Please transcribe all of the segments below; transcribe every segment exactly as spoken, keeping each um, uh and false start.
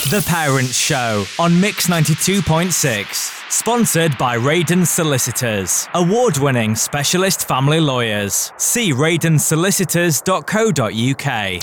The Parents Show on Mix ninety-two point six. Sponsored by Radon Solicitors. Award-winning specialist family lawyers. See radon solicitors dot co dot uk.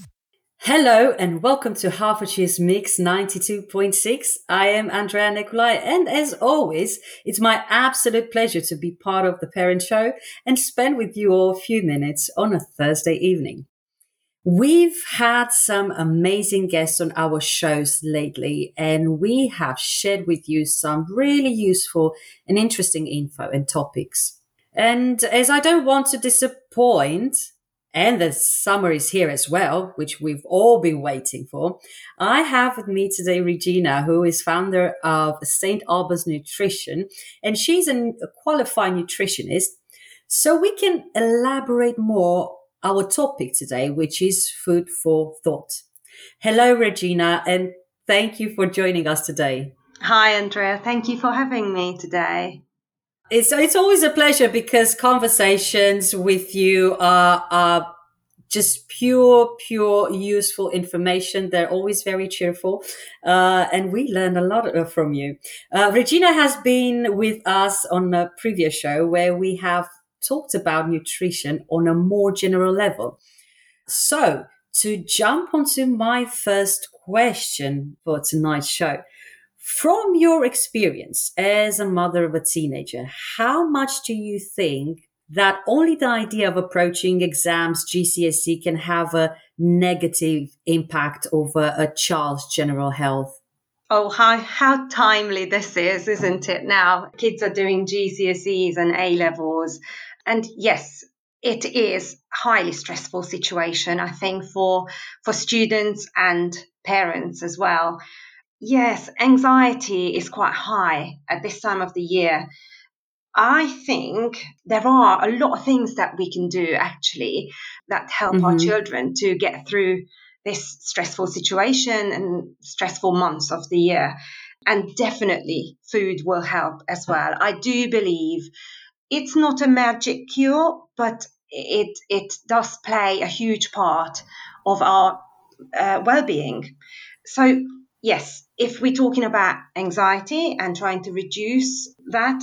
Hello and welcome to Hertfordshire's Mix ninety-two point six. I am Andrea Nicolai, and as always, it's my absolute pleasure to be part of the Parent Show and spend with you all a few minutes on a Thursday evening. We've had some amazing guests on our shows lately, and we have shared with you some really useful and interesting info and topics. And as I don't want to disappoint, and the summer is here as well, which we've all been waiting for, I have with me today Regina, who is founder of Saint Albans Nutrition, and she's a qualified nutritionist. So we can elaborate more our topic today, which is food for thought. Hello, Regina, and thank you for joining us today. Hi, Andrea. Thank you for having me today. It's it's always a pleasure because conversations with you are, are just pure, pure, useful information. They're always very cheerful, uh, and we learn a lot from you. Uh, Regina has been with us on a previous show where we have talked about nutrition on a more general level. So to jump onto my first question for tonight's show, from your experience as a mother of a teenager, how much do you think that only the idea of approaching exams, G C S E, can have a negative impact over a child's general health? Oh, how, how timely this is, isn't it now? Kids are doing G C S Es and A-levels. And yes, it is a highly stressful situation, I think, for, for students and parents as well. Yes, anxiety is quite high at this time of the year. I think there are a lot of things that we can do, actually, that help mm-hmm. our children to get through this stressful situation and stressful months of the year. And definitely food will help as well. I do believe it's not a magic cure, but it it does play a huge part of our uh, well-being. So yes, if we're talking about anxiety and trying to reduce that,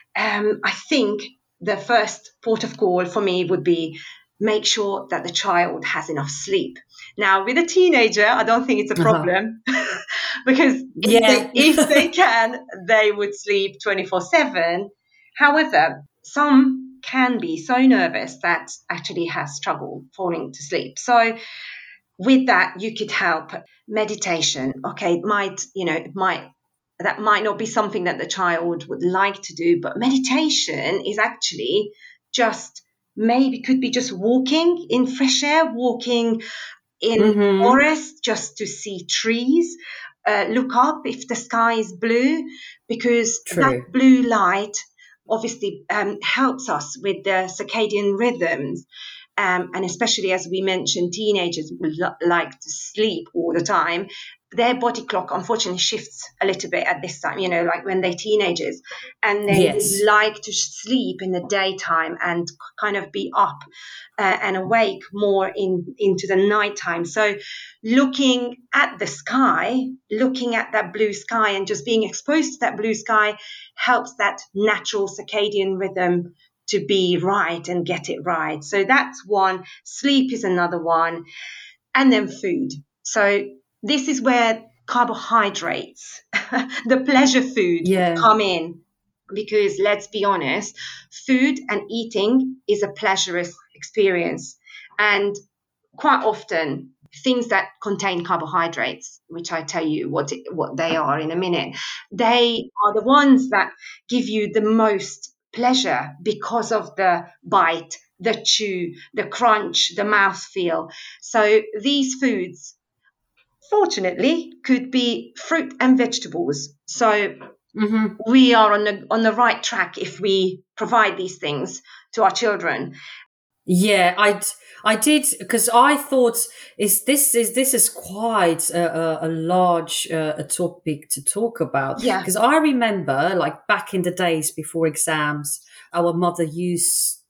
um, I think the first port of call for me would be make sure that the child has enough sleep. Now, with a teenager, I don't think it's a problem uh-huh. because if, yeah. they, if they can, they would sleep twenty-four seven. However, some can be so nervous that actually has trouble falling to sleep. So with that, you could help meditation. Okay, it might, you know, it might, that might not be something that the child would like to do, but meditation is actually just maybe could be just walking in fresh air, walking in mm-hmm. forest just to see trees, uh, look up if the sky is blue, because True. that blue light obviously um, helps us with the circadian rhythms. Um, and especially as we mentioned, teenagers would lo- like to sleep all the time. Their body clock, unfortunately, shifts a little bit at this time, you know, like when they're teenagers. And they yes. like to sleep in the daytime and kind of be up uh, and awake more in into the nighttime. So looking at the sky, looking at that blue sky and just being exposed to that blue sky helps that natural circadian rhythm to be right and get it right. So that's one. Sleep is another one. And then food. So this is where carbohydrates, the pleasure food, yeah. come in. Because let's be honest, food and eating is a pleasurous experience. And quite often, things that contain carbohydrates, which I tell you what it, what they are in a minute, they are the ones that give you the most pleasure because of the bite, the chew, the crunch, the mouthfeel. So these foods, fortunately, could be fruit and vegetables. So mm-hmm. we are on the on the right track if we provide these things to our children. Yeah, I I did because I thought is this is this is quite a, a, a large uh, a topic to talk about. Yeah, because I remember like back in the days before exams, our mother used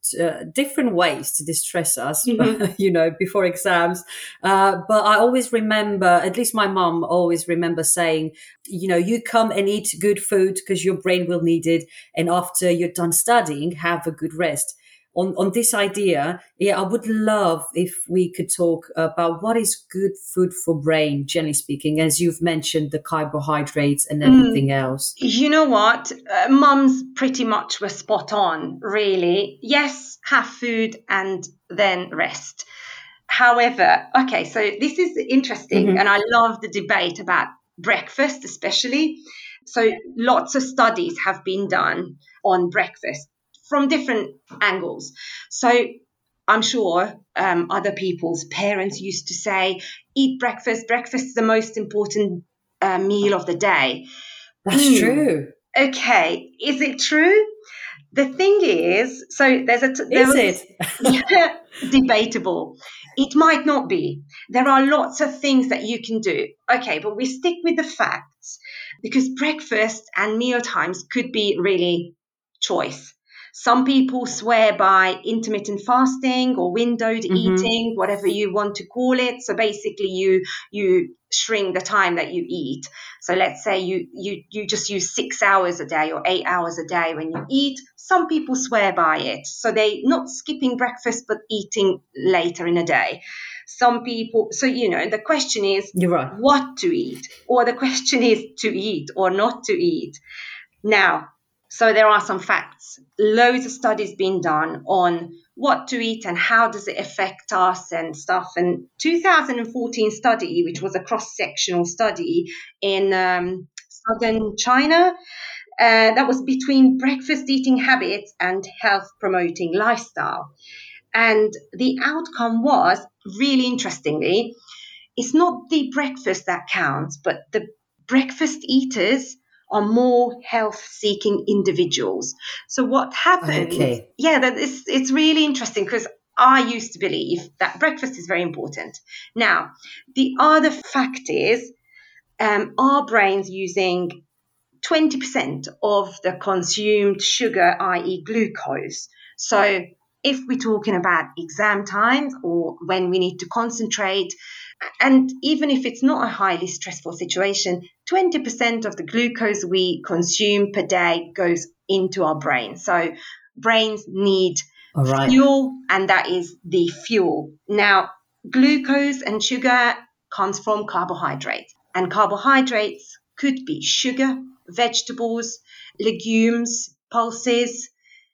uh, different ways to distress us, Mm-hmm. you know, before exams. Uh, but I always remember, at least my mom always remember saying, you know, you come and eat good food because your brain will need it. And after you're done studying, have a good rest. On, on this idea, yeah, I would love if we could talk about what is good food for brain, generally speaking, as you've mentioned, the carbohydrates and everything Mm. else. You know what? Uh, mums pretty much were spot on, really. Yes, have food and then rest. However, okay, so this is interesting, Mm-hmm. and I love the debate about breakfast, especially. So, lots of studies have been done on breakfast from different angles. So, I'm sure um, other people's parents used to say, eat breakfast. Breakfast is the most important uh, meal of the day. That's Mm, true. okay, is it true? The thing is, so there's a there Is was it? this, yeah, debatable. It might not be. There are lots of things that you can do. Okay, but we stick with the facts because breakfast and meal times could be really choice. Some people swear by intermittent fasting or windowed Mm-hmm. eating, whatever you want to call it. So basically, you you shrink the time that you eat. So let's say you you you just use six hours a day or eight hours a day when you eat. Some people swear by it. So they not skipping breakfast but eating later in a day. Some people, so you know, the question is You're right. what to eat, or the question is to eat or not to eat. Now, so there are some facts. Loads of studies being done on what to eat and how does it affect us and stuff. And two thousand fourteen study, which was a cross-sectional study in um, southern China, uh, that was between breakfast eating habits and health promoting lifestyle. And the outcome was, really interestingly, it's not the breakfast that counts, but the breakfast eaters are more health seeking individuals. So what happens? Okay. Yeah, that is, it's really interesting because I used to believe that breakfast is very important. Now, the other fact is um, our brains using twenty percent of the consumed sugar, that is glucose. So if we're talking about exam times or when we need to concentrate, and even if it's not a highly stressful situation, twenty percent of the glucose we consume per day goes into our brain. So brains need All right. fuel, and that is the fuel. Now, glucose and sugar comes from carbohydrates, and carbohydrates could be sugar, vegetables, legumes, pulses.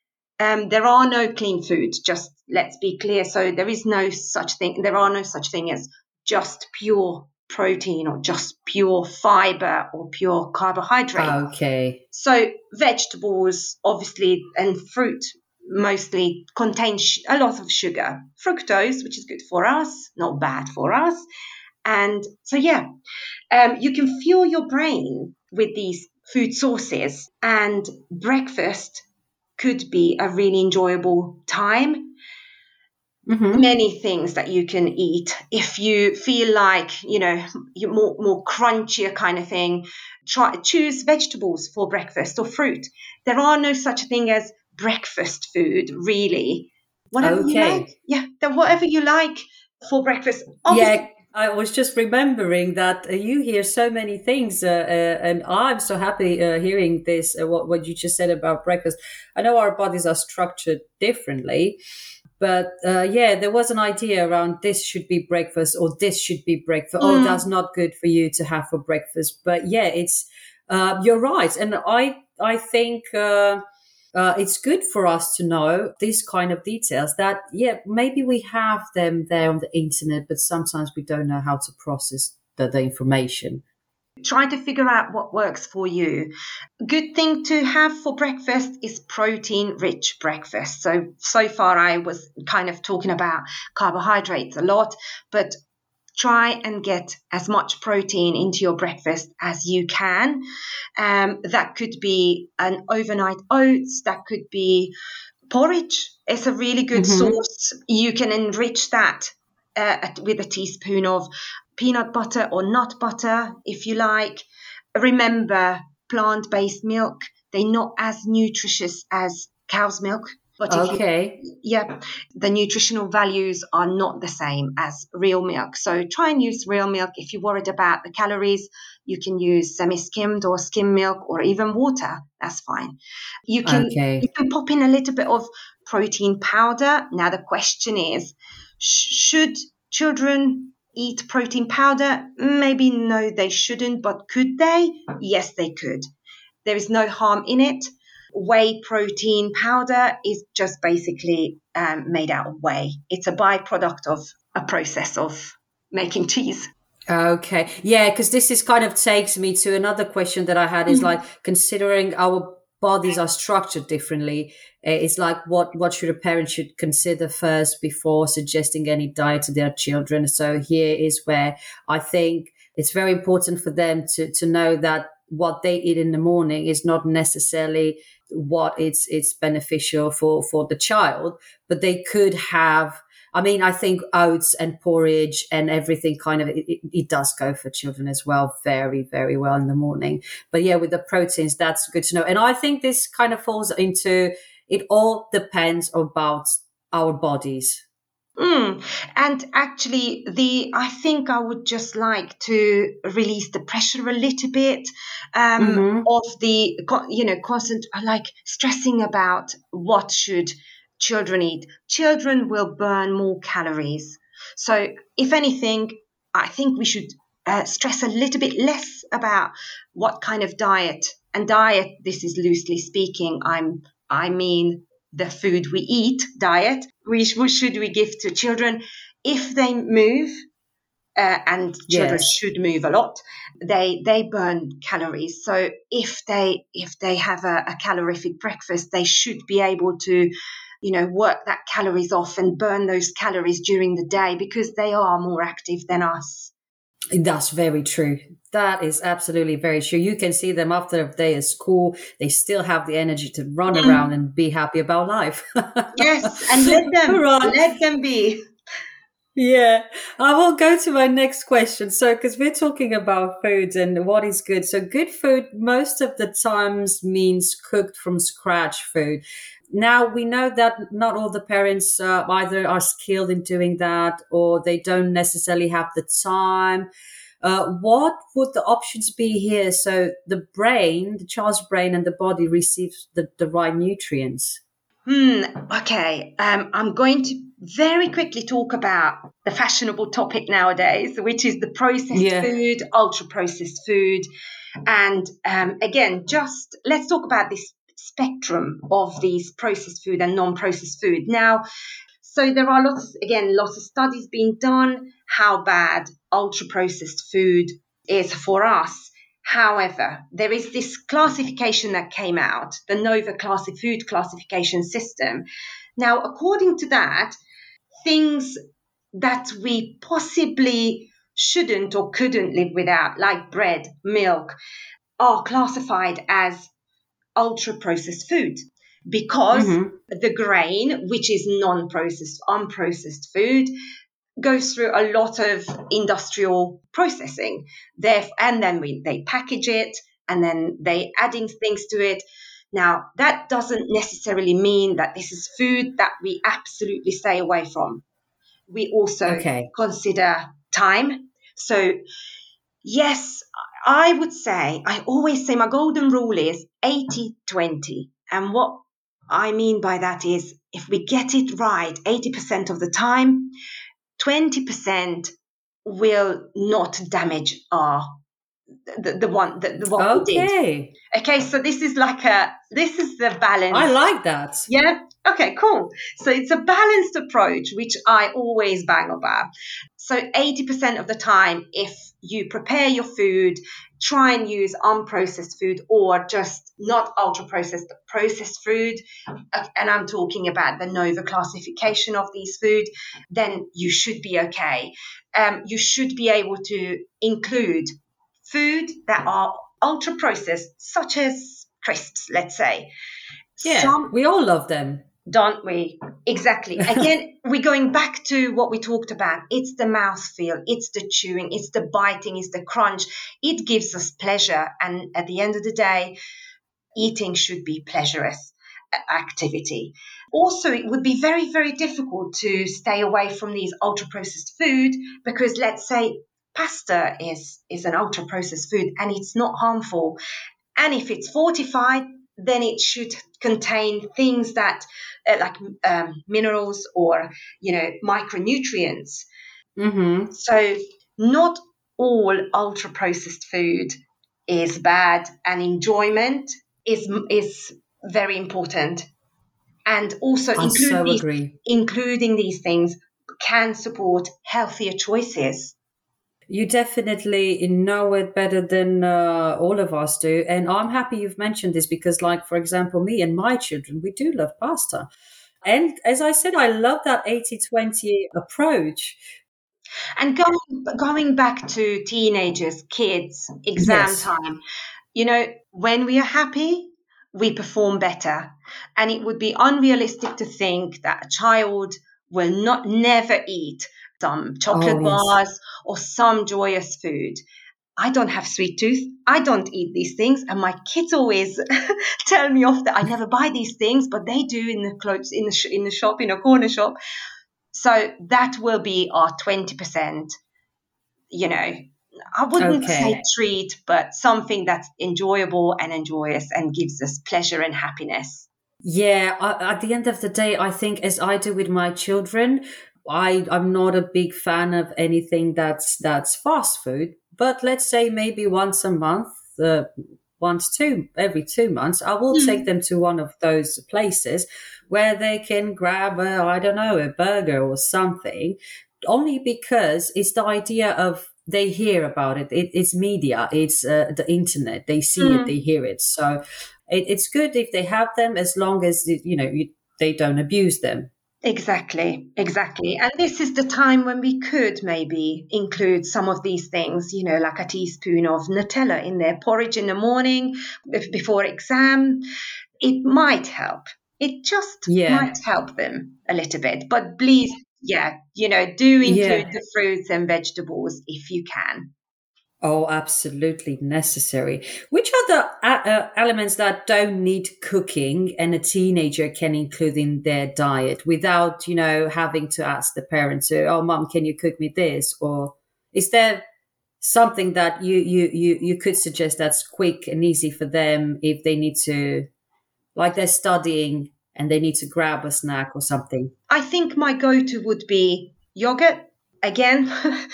Um, there are no clean foods, just let's be clear. So there is no such thing, there are no such thing as just pure protein or just pure fiber or pure carbohydrate. Okay. So vegetables, obviously, and fruit mostly contain sh- a lot of sugar, fructose, which is good for us, not bad for us. And so, yeah, um, you can fuel your brain with these food sources, and breakfast could be a really enjoyable time. Mm-hmm. Many things that you can eat. If you feel like, you know, you're more, more crunchier kind of thing, try choose vegetables for breakfast or fruit. There are no such thing as breakfast food, really. Whatever you like. Okay. Yeah, then whatever you like for breakfast. Obviously, Yeah, I was just remembering that uh, you hear so many things, uh, uh, and I'm so happy uh, hearing this. Uh, what what you just said about breakfast. I know our bodies are structured differently, but uh, yeah, there was an idea around this should be breakfast or this should be breakfast. Oh, mm, that's not good for you to have for breakfast. But yeah, it's uh, you're right, and I I think. Uh, uh, it's good for us to know these kind of details that, yeah, maybe we have them there on the internet, but sometimes we don't know how to process the, the information. try to figure out what works for you. Good thing to have for breakfast is protein rich breakfast. So, so far I was kind of talking about carbohydrates a lot, but try and get as much protein into your breakfast as you can. Um, that could be an overnight oats, that could be porridge. It's a really good Mm-hmm. source. You can enrich that uh, with a teaspoon of peanut butter or nut butter if you like. Remember, plant based milk, they're not as nutritious as cow's milk. But if Okay. you, yeah, the nutritional values are not the same as real milk. So try and use real milk. If you're worried about the calories, you can use semi-skimmed or skim milk or even water. That's fine. You can Okay. you can pop in a little bit of protein powder. Now the question is, sh- should children eat protein powder? Maybe no, they shouldn't. But could they? Yes, they could. There is no harm in it. Whey protein powder is just basically um, made out of whey. It's a byproduct of a process of making cheese. Okay. Yeah, because this is kind of takes me to another question that I had is like, considering our bodies are structured differently, uh, it's like what what should a parent should consider first before suggesting any diet to their children. So here is where I think it's very important for them to to know that what they eat in the morning is not necessarily what it's it's beneficial for for the child, but they could have, I mean, I think oats and porridge and everything kind of, it, it, it does go for children as well very, very well in the morning. But yeah, with the proteins, that's good to know. And I think this kind of falls into, it all depends about our bodies. Mm. And actually, the I think I would just like to release the pressure a little bit um, Mm-hmm. of the, co- you know, constant like stressing about what should children eat. Children will burn more calories. So, if anything, I think we should uh, stress a little bit less about what kind of diet. And diet, this is loosely speaking, I'm I mean the food we eat diet. We should we give to children if they move, uh, and children Yes. should move a lot. They they burn calories. So if they if they have a, a calorific breakfast, they should be able to, you know, work that calories off and burn those calories during the day because they are more active than us. That's very true. That is absolutely very true. You can see them after a day of school. They still have the energy to run around and be happy about life. Yes, and let them Right. let them be. Yeah, I will go to my next question. So, because we're talking about food and what is good. So, good food most of the times means cooked from scratch food. Now, we know that not all the parents uh, either are skilled in doing that or they don't necessarily have the time. Uh, what would the options be here so the brain, the child's brain and the body receives the, the right nutrients? Hmm. Okay. Um, I'm going to very quickly talk about the fashionable topic nowadays, which is the processed Yeah. food, ultra processed food. And um, again, just let's talk about this spectrum of these processed food and non-processed food. Now, so there are lots, again, lots of studies being done how bad ultra processed food is for us. However, there is this classification that came out, the Nova Classic Food Classification System. Now, according to that, things that we possibly shouldn't or couldn't live without, like bread, milk, are classified as ultra processed food because Mm-hmm. the grain, which is non processed, unprocessed food, goes through a lot of industrial processing. There, and then we, they package it and then they adding things to it. Now, that doesn't necessarily mean that this is food that we absolutely stay away from. We also Okay. consider time. So, yes, I would say, I always say my golden rule is eighty twenty. And what I mean by that is if we get it right eighty percent of the time, twenty percent will not damage our the, the one the, the what we did. Okay. Okay, so this is like a this is the balance. I like that. Yeah. Okay, cool. So it's a balanced approach, which I always bang about. So eighty percent of the time, if you prepare your food, try and use unprocessed food or just not ultra processed, processed food. And I'm talking about the Nova classification of these food, then you should be okay. Um, you should be able to include food that are ultra processed, such as crisps, let's say. Yeah, Some, we all love them. don't we? Exactly. Again, we're going back to what we talked about. It's the mouthfeel, it's the chewing, it's the biting, it's the crunch. It gives us pleasure. And at the end of the day, eating should be pleasurous. activity. Also, it would be very, very difficult to stay away from these ultra-processed food because, let's say, pasta is, is an ultra-processed food and it's not harmful. And if it's fortified, then it should contain things that uh, like um, minerals or, you know, micronutrients. Mm-hmm. So not all ultra processed food is bad, and enjoyment is is very important. And also I include so these, agree. including these things can support healthier choices. You definitely know it better than uh, all of us do. And I'm happy you've mentioned this because, like, for example, me and my children, we do love pasta. And as I said, I love that eighty twenty approach. And going going back to teenagers, kids, exam Yes. time, you know, when we are happy, we perform better. And it would be unrealistic to think that a child will not never eat some Oh, chocolate yes. bars or some joyous food. I don't have sweet tooth. I don't eat these things. And my kids always tell me off that I never buy these things, but they do in the clothes, in the, sh- in the shop, in a corner shop. So that will be our twenty percent, you know, I wouldn't say Okay. treat, but something that's enjoyable and enjoyous and gives us pleasure and happiness. Yeah, I, at the end of the day, I think as I do with my children, I I'm not a big fan of anything that's that's fast food. But let's say maybe once a month, uh, once two every two months, I will take Mm. them to one of those places where they can grab a I don't know a burger or something. Only because it's the idea of they hear about it. it it's media. It's uh, the internet. They see it. They Mm. hear it. So it, it's good if they have them as long as you know you, they don't abuse them. Exactly, exactly. And this is the time when we could maybe include some of these things, you know, like a teaspoon of Nutella in their porridge in the morning bef- before exam. It might help. It just Yeah, might help them a little bit. But please, yeah, you know, do include yeah. the fruits and vegetables if you can. Oh, absolutely necessary. Which are the uh, uh, elements that don't need cooking and a teenager can include in their diet without, you know, having to ask the parents, "Oh, mom, can you cook me this?" Or is there something that you you you you could suggest that's quick and easy for them if they need to, like they're studying and they need to grab a snack or something? I think my go to would be yogurt. Again,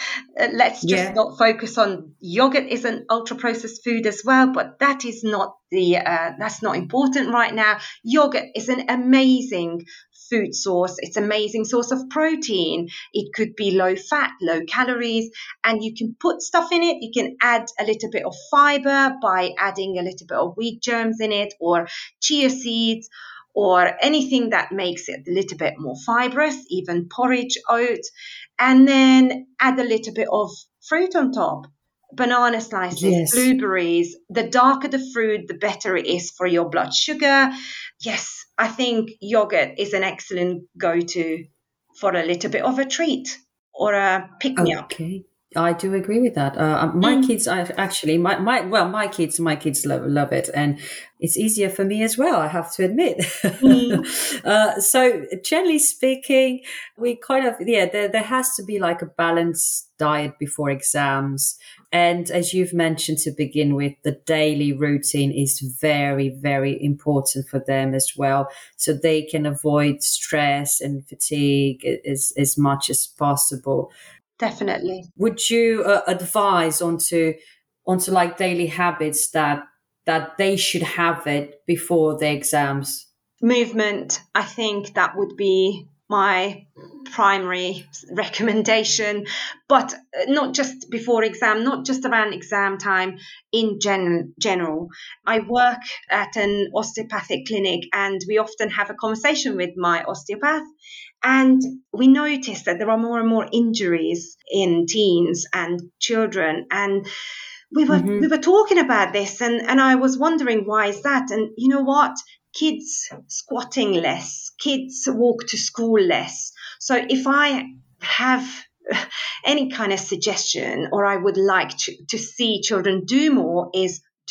let's just Yeah. not focus on yogurt is an ultra processed food as well, but that is not the uh, that's not important right now. Yogurt is an amazing food source. It's an amazing source of protein. It could be low fat, low calories, and you can put stuff in it. You can add a little bit of fiber by adding a little bit of wheat germs in it or chia seeds or anything that makes it a little bit more fibrous, even porridge, oat, and then add a little bit of fruit on top. Banana slices, Yes. blueberries. The darker the fruit, the better it is for your blood sugar. Yes, I think yogurt is an excellent go to for a little bit of a treat or a pick me up. Okay, I do agree with that. Uh, um, my Mm. kids, I actually, my, my, well, my kids, my kids love, love it, and it's easier for me as well. I have to admit. Mm. uh, so, generally speaking, we kind of, yeah, there, there has to be like a balanced diet before exams. And as you've mentioned to begin with, the daily routine is very, very important for them as well. So they can avoid stress and fatigue as, as much as possible. Definitely. Would you uh, advise onto onto like daily habits that that they should have it before the exams? Movement, I think that would be my primary recommendation, but not just before exam, not just around exam time, in gen- general. I work at an osteopathic clinic and we often have a conversation with my osteopath, and we notice that there are more and more injuries in teens and children, and we were we Hmm. were talking about this, and and I was wondering why is that. And you know what, kids squatting less, kids walk to school less. So if I have any kind of suggestion or I would like to, to see children do more is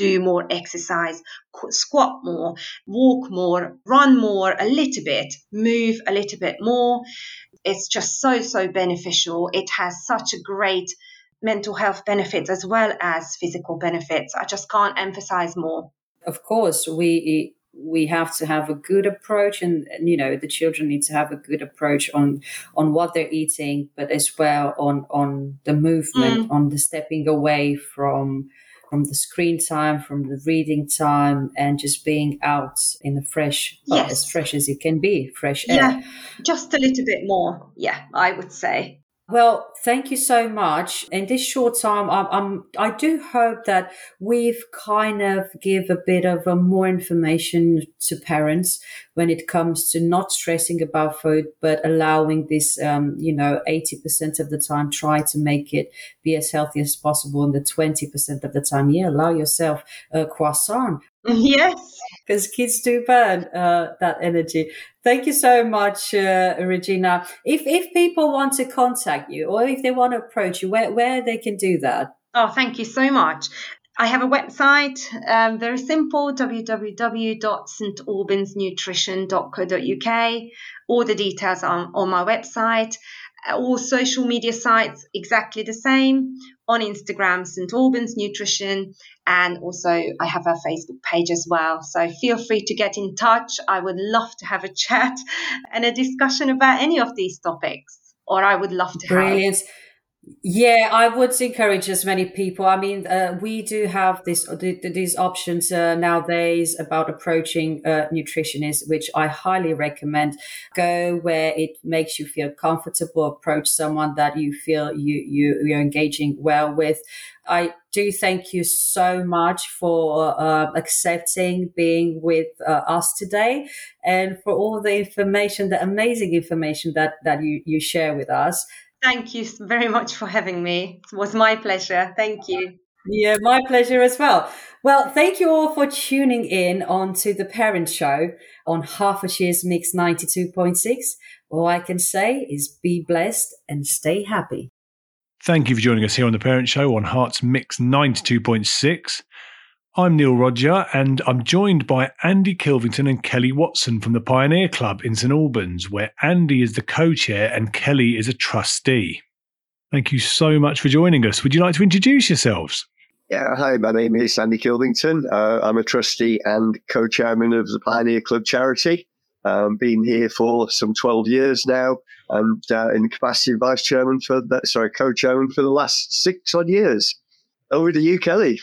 do more exercise, squat more, walk more, run more, a little bit, move a little bit more. It's just so, so beneficial. It has such a great mental health benefits as well as physical benefits. I just can't emphasize more. Of course, we we have to have a good approach, and, and you know the children need to have a good approach on on what they're eating, but as well on on the movement, mm. on the stepping away from from the screen time, from the reading time, and just being out in the fresh, yes. well, as fresh as it can be, fresh air. Yeah, just a little bit more. Yeah, I would say. Well, thank you so much. In this short time, I'm, I'm, I do hope that we've kind of give a bit of a more information to parents when it comes to not stressing about food, but allowing this, um, you know, eighty percent of the time, try to make it be as healthy as possible. And the twenty percent of the time, yeah, allow yourself a croissant. Yes. Because kids do burn uh, that energy. Thank you so much, uh, Regina. If if people want to contact you or if they want to approach you, where, where they can do that? Oh, thank you so much. I have a website, um, very simple, w w w dot st albans nutrition dot co dot u k. All the details are on my website. All social media sites, exactly the same. On Instagram, Saint Albans Nutrition, and also I have a Facebook page as well. So feel free to get in touch. I would love to have a chat and a discussion about any of these topics, or I would love to Brilliant. help. Yeah, I would encourage as many people. I mean, uh, we do have this these options uh, nowadays about approaching uh, nutritionists, which I highly recommend. Go where it makes you feel comfortable. Approach someone that you feel you you you're engaging well with. I do thank you so much for uh, accepting being with uh, us today, and for all the information, the amazing information that that you you share with us. Thank you very much for having me. It was my pleasure. Thank you. Yeah, my pleasure as well. Well, thank you all for tuning in on to The Parent Show on Hertfordshire's Mix ninety-two point six. All I can say is be blessed and stay happy. Thank you for joining us here on The Parent Show on Heart's Mix ninety-two point six. I'm Neil Roger, and I'm joined by Andy Kilvington and Kelly Watson from the Pioneer Club in St Albans, where Andy is the co-chair and Kelly is a trustee. Thank you so much for joining us. Would you like to introduce yourselves? Yeah, hi, my name is Andy Kilvington. Uh, I'm a trustee and co-chairman of the Pioneer Club charity. I've um, been here for some twelve years now, and uh, in the capacity of vice chairman for that, sorry, co-chairman for the last six odd years. Over to you, Kelly.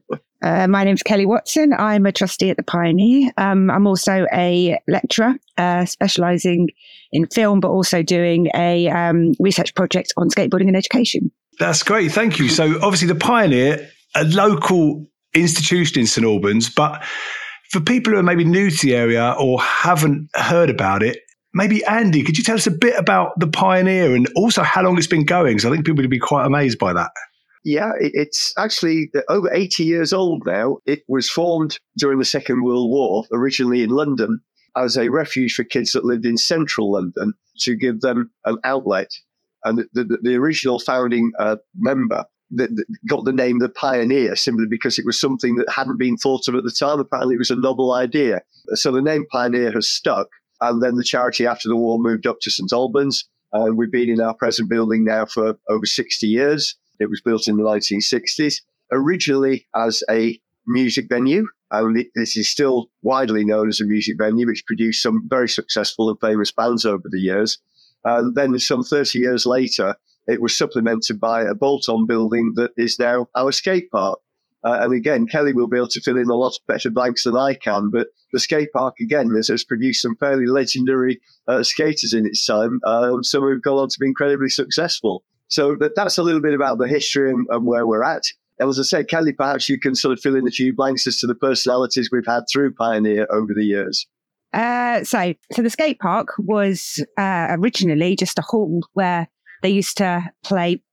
Uh, my name's Kelly Watson. I'm a trustee at the Pioneer. Um, I'm also a lecturer, uh, specialising in film, but also doing a um, research project on skateboarding and education. That's great. Thank you. So obviously the Pioneer, a local institution in St Albans, but for people who are maybe new to the area or haven't heard about it, maybe Andy, could you tell us a bit about the Pioneer and also how long it's been going? So I think people would be quite amazed by that. Yeah, it's actually over eighty years old now. It was formed during the Second World War, originally in London, as a refuge for kids that lived in central London to give them an outlet. And the, the, the original founding uh, member that, that got the name The Pioneer simply because it was something that hadn't been thought of at the time. Apparently, it was a novel idea. So the name Pioneer has stuck. And then the charity after the war moved up to St Albans. And we've been in our present building now for over sixty years. It was built in the nineteen sixties, originally as a music venue, and it, this is still widely known as a music venue, which produced some very successful and famous bands over the years. And then some thirty years later, it was supplemented by a bolt-on building that is now our skate park. Uh, and again, Kelly will be able to fill in a lot better blanks than I can, but the skate park, again, has, has produced some fairly legendary uh, skaters in its time, um, some who've gone on to be incredibly successful. So that, that's a little bit about the history and, and where we're at. And as I said, Kelly, perhaps you can sort of fill in a few blanks as to the personalities we've had through Pioneer over the years. Uh, so, so the skate park was uh, originally just a hall where they used to play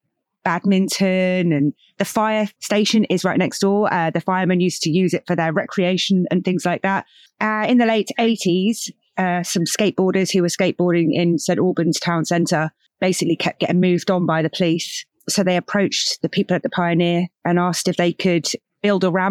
badminton, and the fire station is right next door. Uh, the firemen used to use it for their recreation and things like that. Uh, in the late eighties, uh, some skateboarders who were skateboarding in St Albans town centre basically kept getting moved on by the police. So they approached the people at the Pioneer and asked if they could build a ramp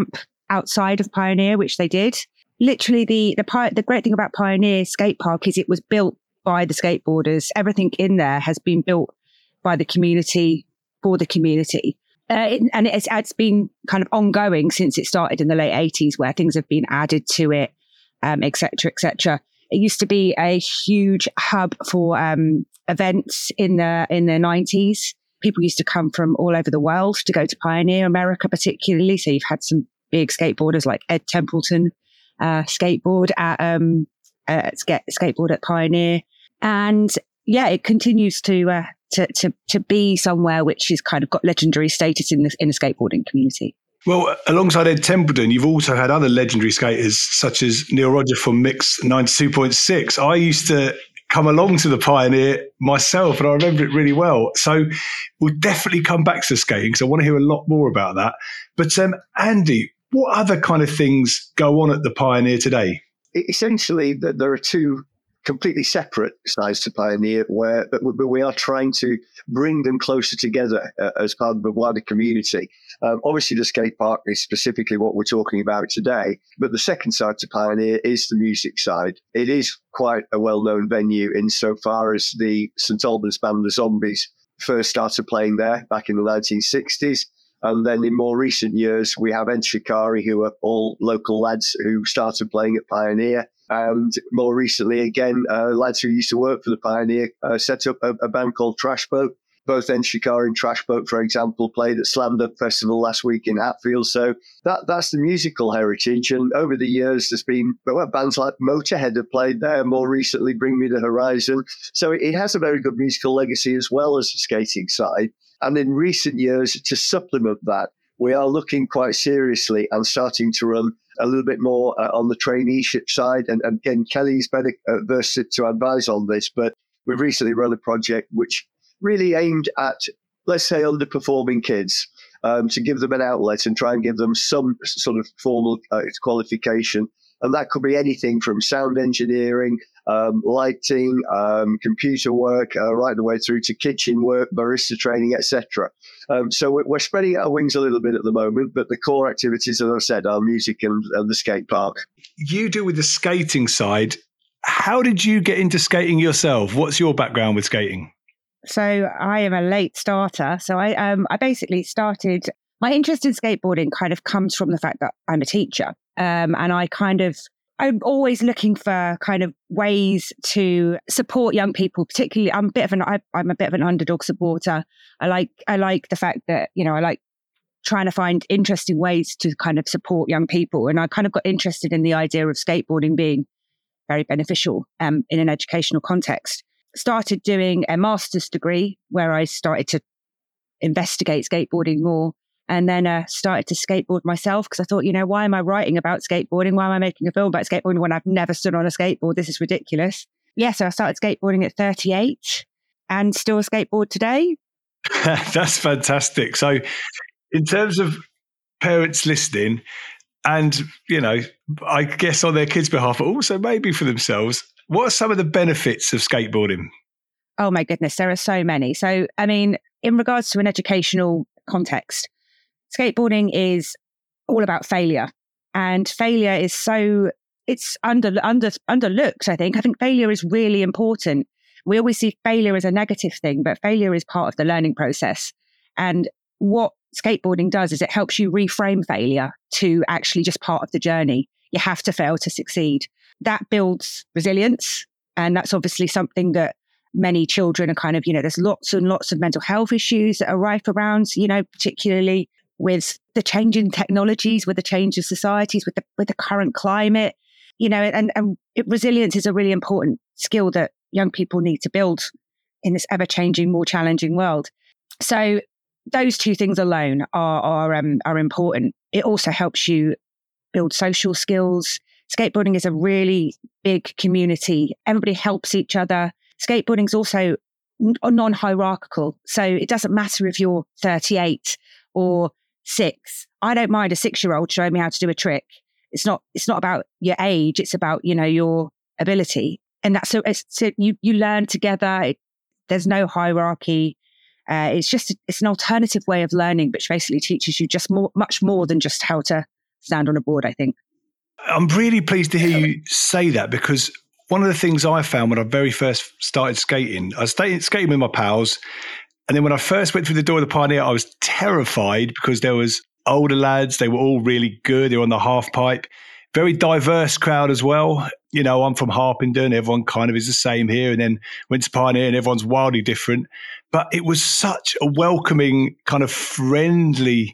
outside of Pioneer, which they did. Literally, the the the great thing about Pioneer Skate Park is it was built by the skateboarders. Everything in there has been built by the community, for the community. Uh, it, and it's, it's been kind of ongoing since it started in the late eighties, where things have been added to it, um, et cetera, et cetera. It used to be a huge hub for um, events in the in the nineties. People used to come from all over the world to go to Pioneer, America particularly. So you've had some big skateboarders like Ed Templeton uh, skateboard at um, uh, skateboard at Pioneer, and yeah, it continues to uh, to to to be somewhere which has kind of got legendary status in the in the skateboarding community. Well, alongside Ed Templeton, you've also had other legendary skaters such as Neil Rodger from Mix ninety-two point six. I used to come along to the Pioneer myself, and I remember it really well. So we'll definitely come back to skating because I want to hear a lot more about that. But um, Andy, what other kind of things go on at the Pioneer today? Essentially, there are two completely separate sides to Pioneer, where but we are trying to bring them closer together uh, as part of the wider community. Um, obviously, the skate park is specifically what we're talking about today, but the second side to Pioneer is the music side. It is quite a well-known venue insofar as the St Albans band, the Zombies, first started playing there back in the nineteen sixties. And then in more recent years, we have Ed Shikari, who are all local lads who started playing at Pioneer. And more recently, again, uh, lads who used to work for the Pioneer uh, set up a, a band called Trash Boat. Both Ed Shikari and Trash Boat, for example, played at Slam Dunk Festival last week in Hatfield. So that that's the musical heritage. And over the years, there's been well, bands like Motorhead have played there. More recently, Bring Me the Horizon. So it has a very good musical legacy as well as the skating side. And in recent years, to supplement that, we are looking quite seriously and starting to run a little bit more uh, on the traineeship side. And, and again, Kelly's better uh, versed to advise on this, but we've recently run a project which really aimed at, let's say, underperforming kids, um, to give them an outlet and try and give them some sort of formal uh, qualification. And that could be anything from sound engineering, um, lighting, um, computer work, uh, right the way through to kitchen work, barista training, et cetera. Um, so we're, we're spreading our wings a little bit at the moment, but the core activities, as I said, are music and, and the skate park. You do with the skating side. How did you get into skating yourself? What's your background with skating? So I am a late starter. So I um I basically started, my interest in skateboarding kind of comes from the fact that I'm a teacher. Um, and I kind of, I'm always looking for kind of ways to support young people, particularly I'm a bit of an, I, I'm a bit of an underdog supporter. I like, I like the fact that, you know, I like trying to find interesting ways to kind of support young people. And I kind of got interested in the idea of skateboarding being very beneficial um, in an educational context. Started doing a master's degree where I started to investigate skateboarding more. And then uh, started to skateboard myself because I thought, you know, why am I writing about skateboarding? Why am I making a film about skateboarding when I've never stood on a skateboard? This is ridiculous. Yeah, so I started skateboarding at thirty-eight and still skateboard today. That's fantastic. So in terms of parents listening and, you know, I guess on their kids' behalf, but also maybe for themselves, what are some of the benefits of skateboarding? Oh, my goodness, there are so many. So, I mean, in regards to an educational context, skateboarding is all about failure, and failure is so it's under under underlooked. I think I think failure is really important. We always see failure as a negative thing, but failure is part of the learning process. And what skateboarding does is it helps you reframe failure to actually just part of the journey. You have to fail to succeed. That builds resilience, and that's obviously something that many children are kind of, you know, there's lots and lots of mental health issues that are rife around, you know, particularly with the change in technologies, with the change of societies, with the with the current climate, you know, and, and it, resilience is a really important skill that young people need to build in this ever-changing, more challenging world. So those two things alone are are um, are important. It also helps you build social skills. Skateboarding is a really big community. Everybody helps each other. Skateboarding is also non-hierarchical. So it doesn't matter if you're thirty-eight or six. I don't mind a six-year-old showing me how to do a trick. It's not. It's not about your age. It's about, you know, your ability, and that's so. It's, so you you learn together. It, there's no hierarchy. Uh, it's just it's an alternative way of learning, which basically teaches you just more, much more than just how to stand on a board, I think. I'm really pleased to hear you say that, because one of the things I found when I very first started skating, I was skating with my pals. And then when I first went through the door of the Pioneer, I was terrified because there was older lads. They were all really good. They were on the half pipe. Very diverse crowd as well. You know, I'm from Harpenden. Everyone kind of is the same here. And then went to Pioneer and everyone's wildly different. But it was such a welcoming, kind of friendly,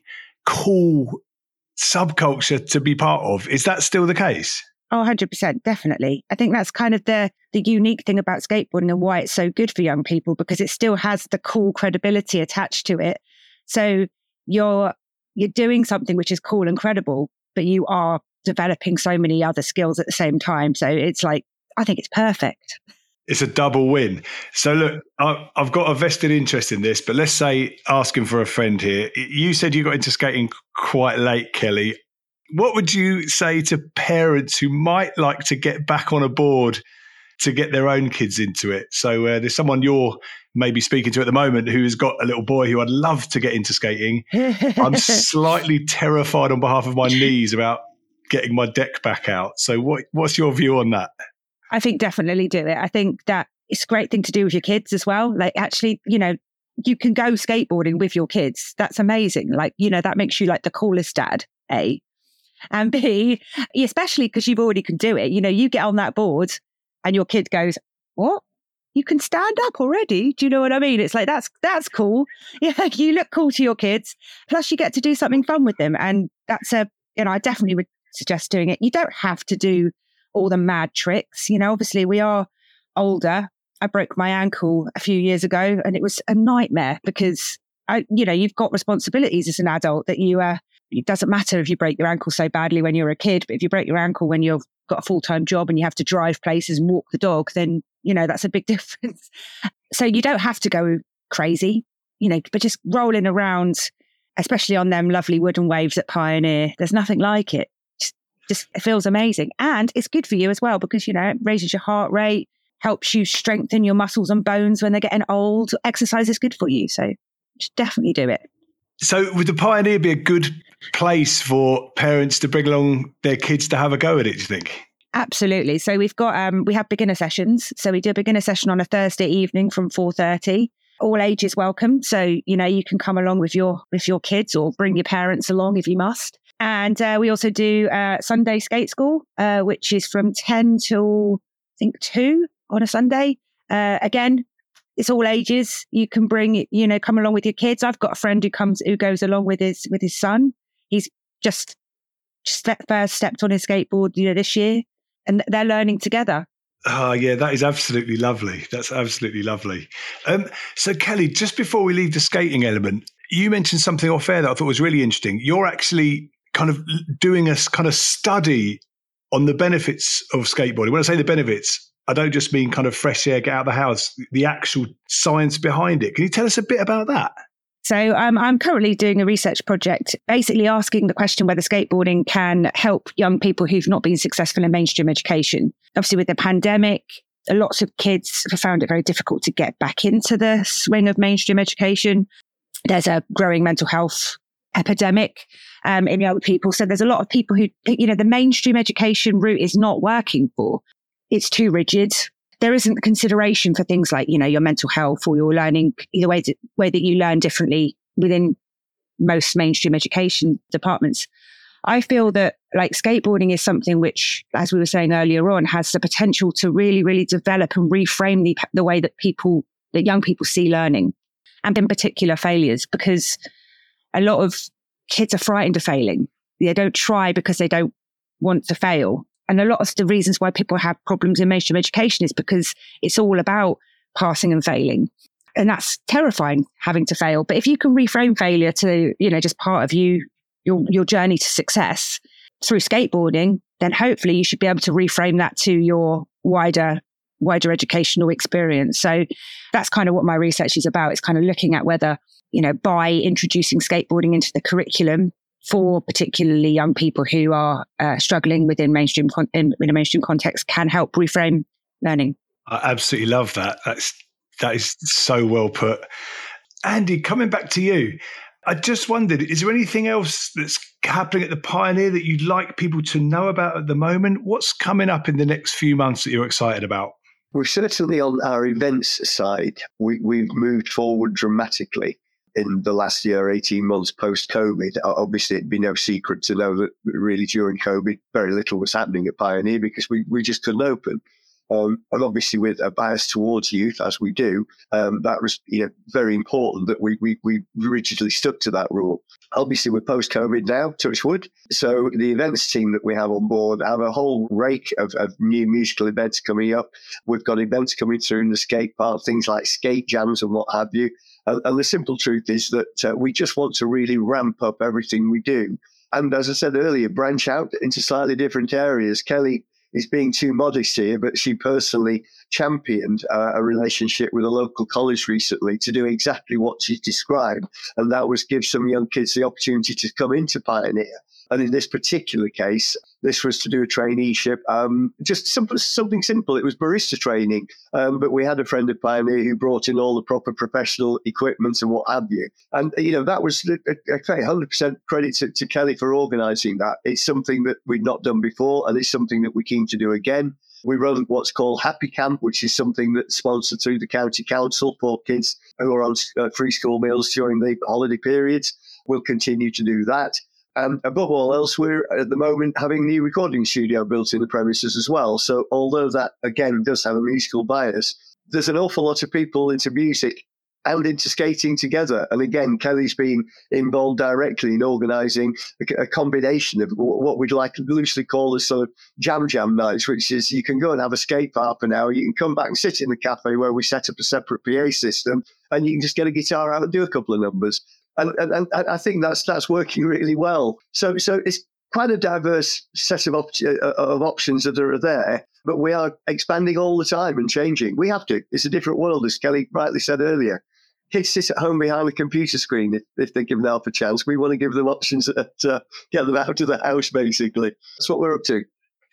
cool subculture to be part of. Is that still the case? Oh, one hundred percent, definitely. I think that's kind of the the unique thing about skateboarding and why it's so good for young people, because it still has the cool credibility attached to it. So you're you're doing something which is cool and credible, but you are developing so many other skills at the same time. So it's like, I think it's perfect. It's a double win. So look, I've got a vested interest in this, but let's say asking for a friend here. You said you got into skating quite late, Kelly. What would you say to parents who might like to get back on a board to get their own kids into it? So uh, there's someone you're maybe speaking to at the moment who's got a little boy who I'd love to get into skating. I'm slightly terrified on behalf of my knees about getting my deck back out. So what what's your view on that? I think definitely do it. I think that it's a great thing to do with your kids as well. Like actually, you know, you can go skateboarding with your kids. That's amazing. Like, you know, that makes you like the coolest dad, A. And B, especially because you've already can do it. You know, you get on that board and your kid goes, what? You can stand up already? Do you know what I mean? It's like, that's that's cool. Yeah, you look cool to your kids. Plus you get to do something fun with them. And that's a, you know, I definitely would suggest doing it. You don't have to do all the mad tricks. You know, obviously we are older. I broke my ankle a few years ago and it was a nightmare because, I, you know, you've got responsibilities as an adult that you, uh, it doesn't matter if you break your ankle so badly when you're a kid, but if you break your ankle when you've got a full-time job and you have to drive places and walk the dog, then, you know, that's a big difference. So you don't have to go crazy, you know, but just rolling around, especially on them lovely wooden waves at Pioneer, there's nothing like it. Just, just it feels amazing. And it's good for you as well because, you know, it raises your heart rate, helps you strengthen your muscles and bones when they're getting old. Exercise is good for you. So just definitely do it. So would the Pioneer be a good place for parents to bring along their kids to have a go at it, do you think? Absolutely. So we've got, um, we have beginner sessions. So we do a beginner session on a Thursday evening from four thirty. All ages welcome. So, you know, you can come along with your, with your kids or bring your parents along if you must. And uh, we also do uh, Sunday skate school, uh, which is from ten till, I think, two on a Sunday. Uh, again, it's all ages. You can bring, you know, come along with your kids. I've got a friend who comes, who goes along with his, with his son. He's just, just first stepped on his skateboard, you know, this year, and they're learning together. Oh, yeah, that is absolutely lovely. That's absolutely lovely. Um, so, Kelly, just before we leave the skating element, you mentioned something off air that I thought was really interesting. You're actually kind of doing a kind of study on the benefits of skateboarding. When I say the benefits, I don't just mean kind of fresh air, get out of the house, the actual science behind it. Can you tell us a bit about that? So um, I'm currently doing a research project, basically asking the question whether skateboarding can help young people who've not been successful in mainstream education. Obviously, with the pandemic, lots of kids have found it very difficult to get back into the swing of mainstream education. There's a growing mental health epidemic um, in young people. So there's a lot of people who, you know, the mainstream education route is not working for. It's too rigid. There isn't consideration for things like, you know, your mental health or your learning, the way, to, way that you learn differently within most mainstream education departments. I feel that like skateboarding is something which, as we were saying earlier on, has the potential to really, really develop and reframe the, the way that people, that young people see learning, and in particular failures, because a lot of kids are frightened of failing. They don't try because they don't want to fail. And a lot of the reasons why people have problems in mainstream education is because it's all about passing and failing. And that's terrifying, having to fail. But if you can reframe failure to, you know, just part of you, your, your journey to success through skateboarding, then hopefully you should be able to reframe that to your wider, wider educational experience. So that's kind of what my research is about. It's kind of looking at whether, you know, by introducing skateboarding into the curriculum for particularly young people who are uh, struggling within mainstream con- in, in a mainstream context, can help reframe learning. I absolutely love that. That's that is so well put. Andy, coming back to you, I just wondered, is there anything else that's happening at the Pioneer that you'd like people to know about at the moment? What's coming up in the next few months that you're excited about? We're certainly on our events side. We, we've moved forward dramatically in the last year, eighteen months post-COVID. Obviously, it'd be no secret to know that really during COVID, very little was happening at Pioneer because we, we just couldn't open. Um, and obviously, with a bias towards youth, as we do, um, that was you know, very important that we, we we rigidly stuck to that rule. Obviously, we're post-COVID now, touch wood. So the events team that we have on board have a whole rake of, of new musical events coming up. We've got events coming through in the skate park, things like skate jams and what have you. And, and the simple truth is that uh, we just want to really ramp up everything we do. And as I said earlier, branch out into slightly different areas. Kelly is being too modest here, but she personally championed uh, a relationship with a local college recently to do exactly what she's described, and that was give some young kids the opportunity to come into Pioneer. And in this particular case, this was to do a traineeship, um, just simple, something simple. It was barista training, um, but we had a friend of Pioneer who brought in all the proper professional equipment and what have you. And, you know, that was, I say, one hundred percent credit to, to Kelly for organising that. It's something that we'd not done before, and it's something that we're keen to do again. We run what's called Happy Camp, which is something that's sponsored through the County Council for kids who are on uh, free school meals during the holiday periods. We'll continue to do that. And above all else, we're at the moment having a new recording studio built in the premises as well. So although that, again, does have a musical bias, there's an awful lot of people into music and into skating together. And again, Kelly's been involved directly in organising a, a combination of what we'd like to loosely call as sort of jam jam nights, which is you can go and have a skate for half an hour, you can come back and sit in the cafe where we set up a separate P A system, and you can just get a guitar out and do a couple of numbers. And, and, and I think that's that's working really well. So so it's quite a diverse set of, op- of options that are there, but we are expanding all the time and changing. We have to. It's a different world, as Kelly rightly said earlier. Kids sit at home behind a computer screen if, if they're given half a chance. We want to give them options that uh, get them out of the house, basically. That's what we're up to.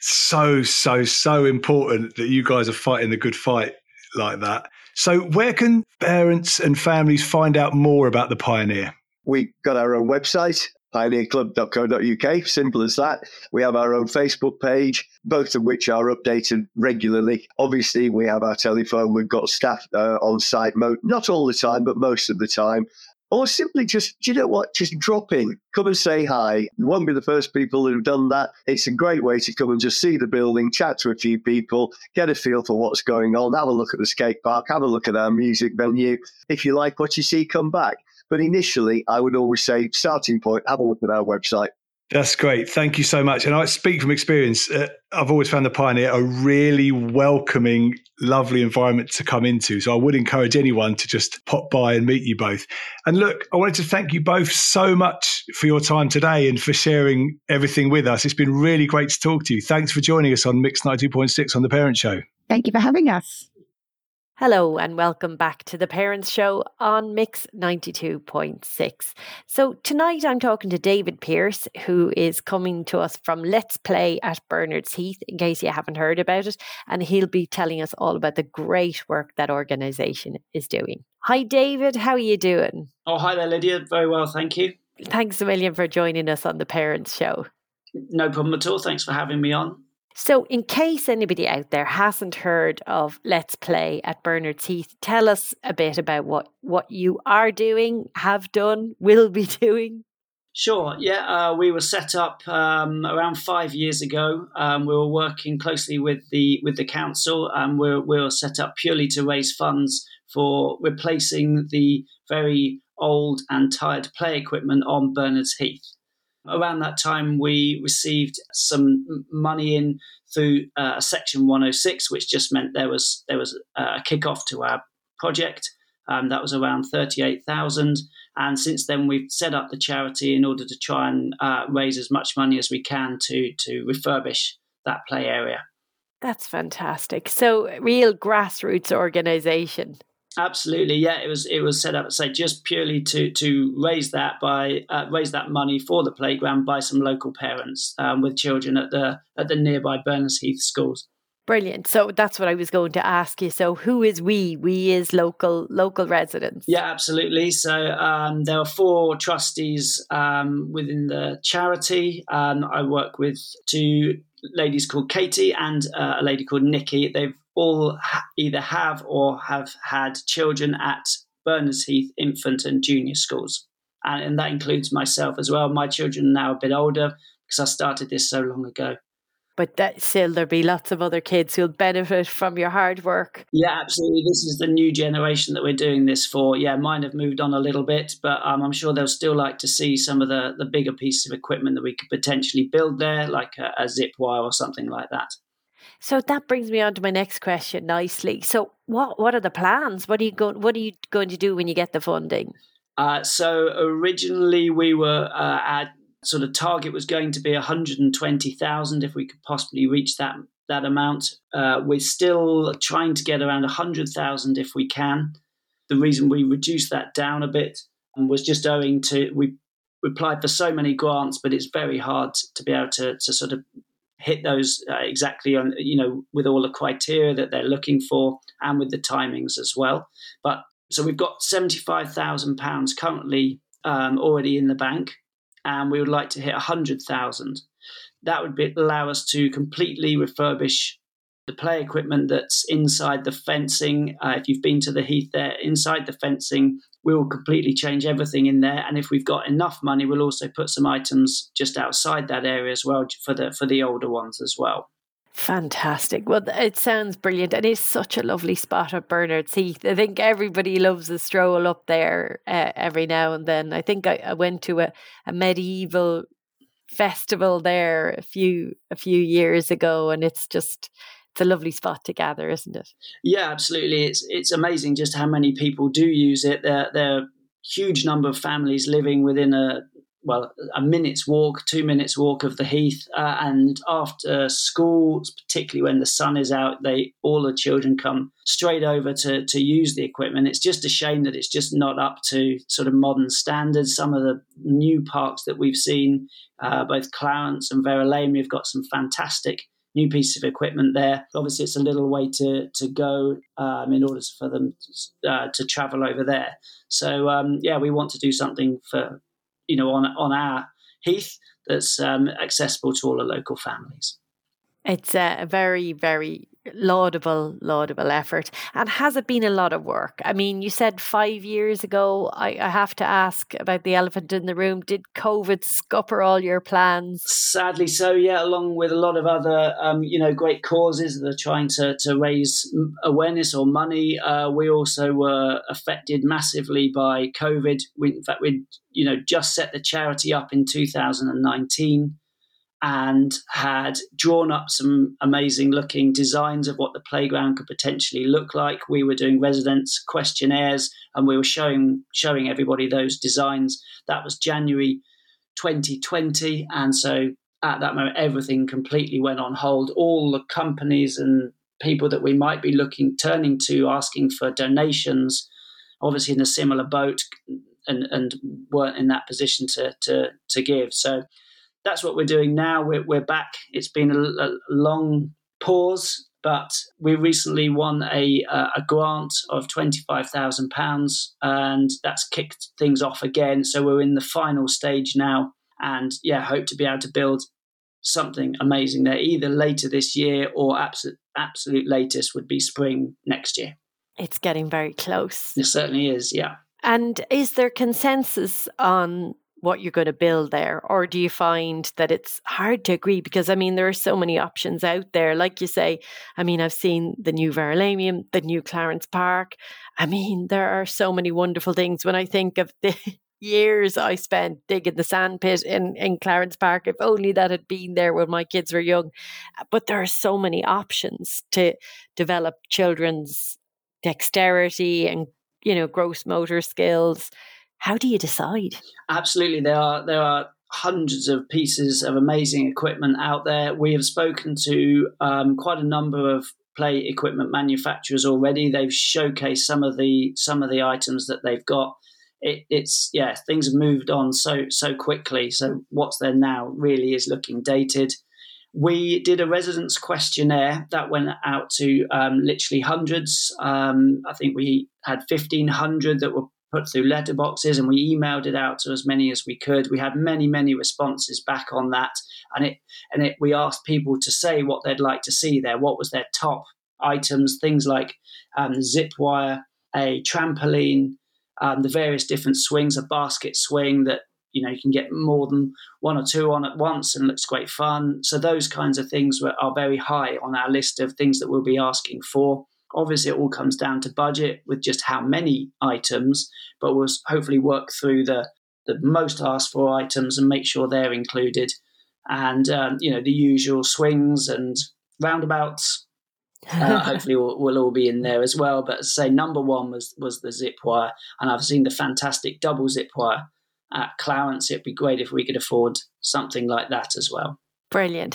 So, so, so important that you guys are fighting the good fight like that. So where can parents and families find out more about the Pioneer? We've got our own website, pioneer club dot co dot uk, simple as that. We have our own Facebook page, both of which are updated regularly. Obviously, we have our telephone. We've got staff uh, on site, mo- not all the time, but most of the time. Or simply just, do you know what, just drop in, come and say hi. You won't be the first people who've done that. It's a great way to come and just see the building, chat to a few people, get a feel for what's going on, have a look at the skate park, have a look at our music venue. If you like what you see, come back. But initially, I would always say, starting point, have a look at our website. That's great. Thank you so much. And I speak from experience. Uh, I've always found the Pioneer a really welcoming, lovely environment to come into. So I would encourage anyone to just pop by and meet you both. And look, I wanted to thank you both so much for your time today and for sharing everything with us. It's been really great to talk to you. Thanks for joining us on Mix ninety-two point six on The Parent Show. Thank you for having us. Hello and welcome back to The Parents Show on Mix ninety-two point six. So tonight I'm talking to David Pearce, who is coming to us from Let's Play at Bernard's Heath, in case you haven't heard about it, and he'll be telling us all about the great work that organisation is doing. Hi David, how are you doing? Oh, hi there Lydia, very well, thank you. Thanks a million for joining us on The Parents Show. No problem at all, thanks for having me on. So in case anybody out there hasn't heard of Let's Play at Bernard's Heath, tell us a bit about what, what you are doing, have done, will be doing. Sure, yeah, uh, we were set up um, around five years ago. Um, we were working closely with the with the council, and we were, we were set up purely to raise funds for replacing the very old and tired play equipment on Bernard's Heath. Around that time, we received some money in through uh, Section one oh six, which just meant there was there was a kick-off to our project. Um, that was around thirty-eight thousand. And since then, we've set up the charity in order to try and uh, raise as much money as we can to to refurbish that play area. That's fantastic. So, real grassroots organisation. Absolutely, yeah. It was it was set up, say, just purely to to raise that by uh, raise that money for the playground by some local parents um, with children at the at the nearby Bernard's Heath schools. Brilliant. So that's what I was going to ask you. So who is we? We is local local residents. Yeah, absolutely. So um, there are four trustees um, within the charity. Um, I work with two ladies called Katie and uh, a lady called Nikki. They've all ha- either have or have had children at Berners Heath infant and junior schools. And, and that includes myself as well. My children are now a bit older because I started this so long ago. But that still, there'll be lots of other kids who'll benefit from your hard work. Yeah, absolutely. This is the new generation that we're doing this for. Yeah, mine have moved on a little bit, but um, I'm sure they'll still like to see some of the, the bigger pieces of equipment that we could potentially build there, like a, a zip wire or something like that. So that brings me on to my next question nicely. So what what are the plans? What are you going what are you going to do when you get the funding? Uh, so originally we were uh, at sort of target was going to be one hundred twenty thousand if we could possibly reach that that amount. Uh, we're still trying to get around one hundred thousand if we can. The reason we reduced that down a bit was just owing to we applied for so many grants, but it's very hard to be able to, to sort of hit those uh, exactly on, you know, with all the criteria that they're looking for and with the timings as well. But so we've got seventy-five thousand pounds currently um, already in the bank, and we would like to hit one hundred thousand. That would be, allow us to completely refurbish the play equipment that's inside the fencing. Uh, if you've been to the Heath there, inside the fencing, we will completely change everything in there. And if we've got enough money, we'll also put some items just outside that area as well for the for the older ones as well. Fantastic. Well, it sounds brilliant. And it's such a lovely spot at Berners Heath. I think everybody loves a stroll up there uh, every now and then. I think I, I went to a, a medieval festival there a few a few years ago, and it's just it's a lovely spot to gather, isn't it? Yeah, absolutely. It's it's amazing just how many people do use it. There there are a huge number of families living within a well a minute's walk, two minutes walk of the Heath, uh, and after school, particularly when the sun is out, they all the children come straight over to to use the equipment. It's just a shame that it's just not up to sort of modern standards. Some of the new parks that we've seen, uh, both Clarence and Verulamium, we've got some fantastic new piece of equipment there. Obviously, it's a little way to to go um, in order for them uh, to travel over there. So um, yeah, we want to do something for you know on on our Heath that's um, accessible to all the local families. It's a very, very laudable, laudable effort. And has it been a lot of work? I mean, you said five years ago. I, I have to ask about the elephant in the room. Did COVID scupper all your plans? Sadly so, yeah, along with a lot of other, um, you know, great causes that are trying to, to raise awareness or money. Uh, we also were affected massively by COVID. We, in fact, we, you know, just set the charity up in two thousand nineteen. And had drawn up some amazing looking designs of what the playground could potentially look like. We were doing residence questionnaires and we were showing showing everybody those designs. That was January twenty twenty. And so at that moment, everything completely went on hold. All the companies and people that we might be looking, turning to, asking for donations, obviously in a similar boat and, and weren't in that position to, to, to give. So that's what we're doing now. We're, we're back. It's been a, a long pause, but we recently won a a grant of twenty-five thousand pounds, and that's kicked things off again. So we're in the final stage now, and yeah, hope to be able to build something amazing there, either later this year or absolute absolute latest would be spring next year. It's getting very close. It certainly is, yeah. And is there consensus on what you're going to build there, or do you find that it's hard to agree? Because I mean, there are so many options out there. Like you say, I mean, I've seen the new Verulamium, the new Clarence Park. I mean, there are so many wonderful things. When I think of the years I spent digging the sandpit in, in Clarence Park, if only that had been there when my kids were young. But there are so many options to develop children's dexterity and, you know, gross motor skills. How do you decide? Absolutely. There are there are hundreds of pieces of amazing equipment out there. We have spoken to um, quite a number of play equipment manufacturers already. They've showcased some of the some of the items that they've got. It, it's yeah, things have moved on so so quickly. So what's there now really is looking dated. We did a residence questionnaire that went out to um, literally hundreds. Um, I think we had fifteen hundred that were put through letterboxes, and we emailed it out to as many as we could. We had many, many responses back on that, and it and it we asked people to say what they'd like to see there. What was their top items? Things like um, zip wire, a trampoline, um, the various different swings, a basket swing that you know you can get more than one or two on at once and looks great fun. So those kinds of things were, are very high on our list of things that we'll be asking for. Obviously, it all comes down to budget with just how many items, but we'll hopefully work through the, the most asked for items and make sure they're included. And, um, you know, the usual swings and roundabouts, uh, hopefully will, will all be in there as well. But as I say, number one was, was the zip wire. And I've seen the fantastic double zip wire at Clarence. It'd be great if we could afford something like that as well. Brilliant.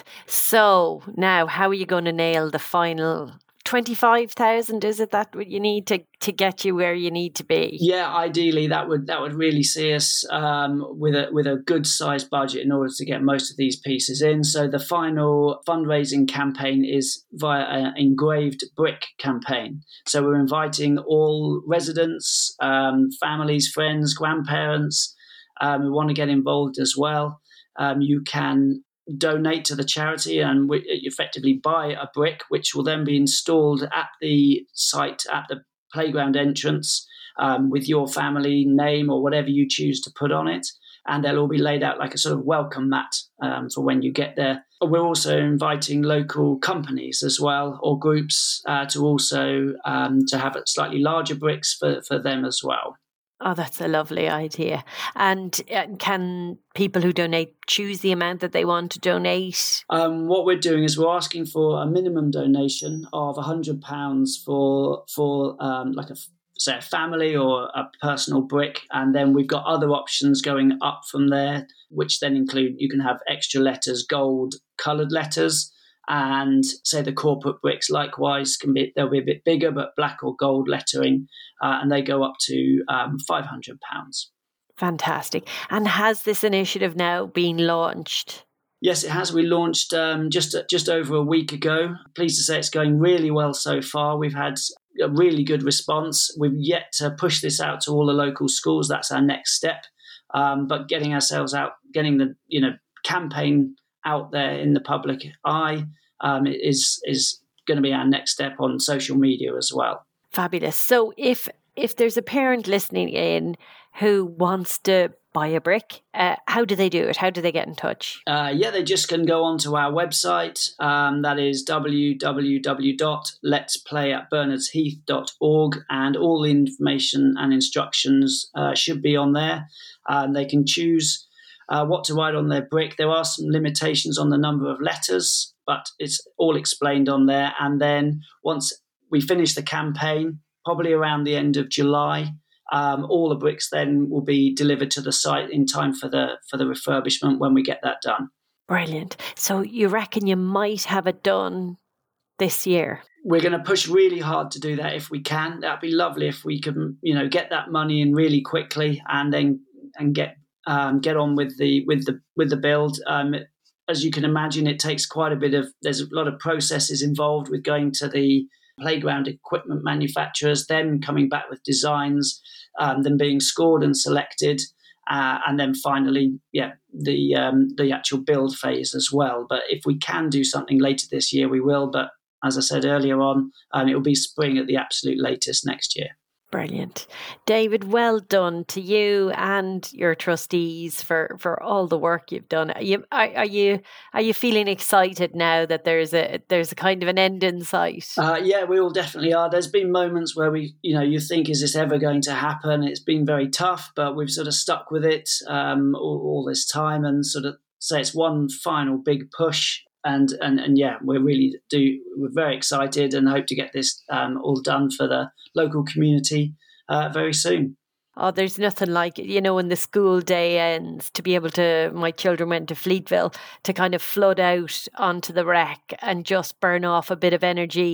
So now, how are you going to nail the final twenty-five thousand? Is it that what you need to, to get you where you need to be? Yeah, ideally that would that would really see us um, with a with a good sized budget in order to get most of these pieces in. So the final fundraising campaign is via an engraved brick campaign. So we're inviting all residents, um, families, friends, grandparents um, who want to get involved as well. Um, you can donate to the charity and we effectively buy a brick, which will then be installed at the site, at the playground entrance, um, with your family name or whatever you choose to put on it. And they'll all be laid out like a sort of welcome mat um, for when you get there. We're also inviting local companies as well, or groups, uh, to also um, to have slightly larger bricks for, for them as well. Oh, that's a lovely idea. And uh, can people who donate choose the amount that they want to donate? Um, what we're doing is we're asking for a minimum donation of one hundred pounds for for um, like a say a family or a personal brick, and then we've got other options going up from there, which then include you can have extra letters, gold coloured letters. And say the corporate bricks likewise can be, they'll be a bit bigger, but black or gold lettering, uh, and they go up to um, five hundred pounds. Fantastic. And has this initiative now been launched? Yes, it has. We launched um, just just over a week ago. Pleased to say it's going really well so far. We've had a really good response. We've yet to push this out to all the local schools. That's our next step. Um, but getting ourselves out, getting the you know campaign out there in the public eye um, is is going to be our next step on social media as well. Fabulous. So if if there's a parent listening in who wants to buy a brick, uh, how do they do it? How do they get in touch? Uh, yeah, they just can go onto our website. Um, that is w w w dot lets play at bernards heath dot org, and all the information and instructions uh, should be on there. Um, they can choose Uh, what to write on their brick. There are some limitations on the number of letters, but it's all explained on there. And then once we finish the campaign, probably around the end of July, um, all the bricks then will be delivered to the site in time for the for the refurbishment when we get that done. Brilliant. So you reckon you might have it done this year? We're going to push really hard to do that if we can. That'd be lovely if we can, you know, get that money in really quickly and then and get Um, get on with the with the with the build. Um, as you can imagine, it takes quite a bit of. There's a lot of processes involved with going to the playground equipment manufacturers, then coming back with designs, um, then being scored and selected, uh, and then finally, yeah, the um, the actual build phase as well. But if we can do something later this year, we will. But as I said earlier on, um, it will be spring at the absolute latest next year. Brilliant. David, well done to you and your trustees for, for all the work you've done. Are you, are, are you are you feeling excited now that there's a there's a kind of an end in sight? Uh, yeah, we all definitely are. There's been moments where we, you know, you think, is this ever going to happen? It's been very tough, but we've sort of stuck with it um, all, all this time and sort of say it's one final big push. And, and and yeah, we're really do we're very excited and hope to get this um, all done for the local community uh, very soon. Oh, there's nothing like it, you know, when the school day ends, to be able to, my children went to Fleetville, to kind of flood out onto the wreck and just burn off a bit of energy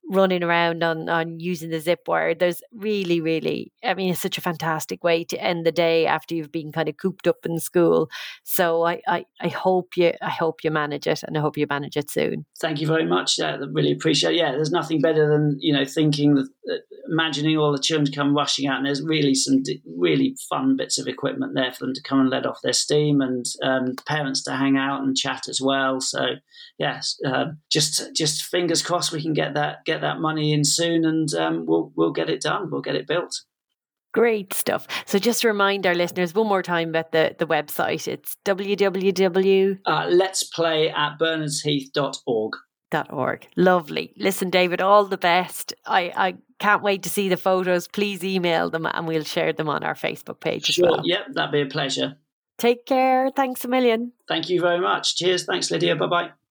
running around on, on using the zip wire. There's really, really, I mean, it's such a fantastic way to end the day after you've been kind of cooped up in school. So I, I, I hope you, I hope you manage it, and I hope you manage it soon. Thank you very much. Yeah, I really appreciate it. Yeah, there's nothing better than, you know, thinking that, uh, imagining all the children come rushing out, and there's really some d- really fun bits of equipment there for them to come and let off their steam, and um, parents to hang out and chat as well. So yes, uh, just just fingers crossed we can get that get that money in soon, and um, we'll we'll get it done. We'll get it built. Great stuff. So just to remind our listeners one more time about the, the website. It's w w w Uh, let's play at bernardsheath dot org. Dot org. Lovely. Listen, David, all the best. I, I can't wait to see the photos. Please email them and we'll share them on our Facebook page Sure. as well. Yep, that'd be a pleasure. Take care. Thanks a million. Thank you very much. Cheers. Thanks, Lydia. Bye-bye.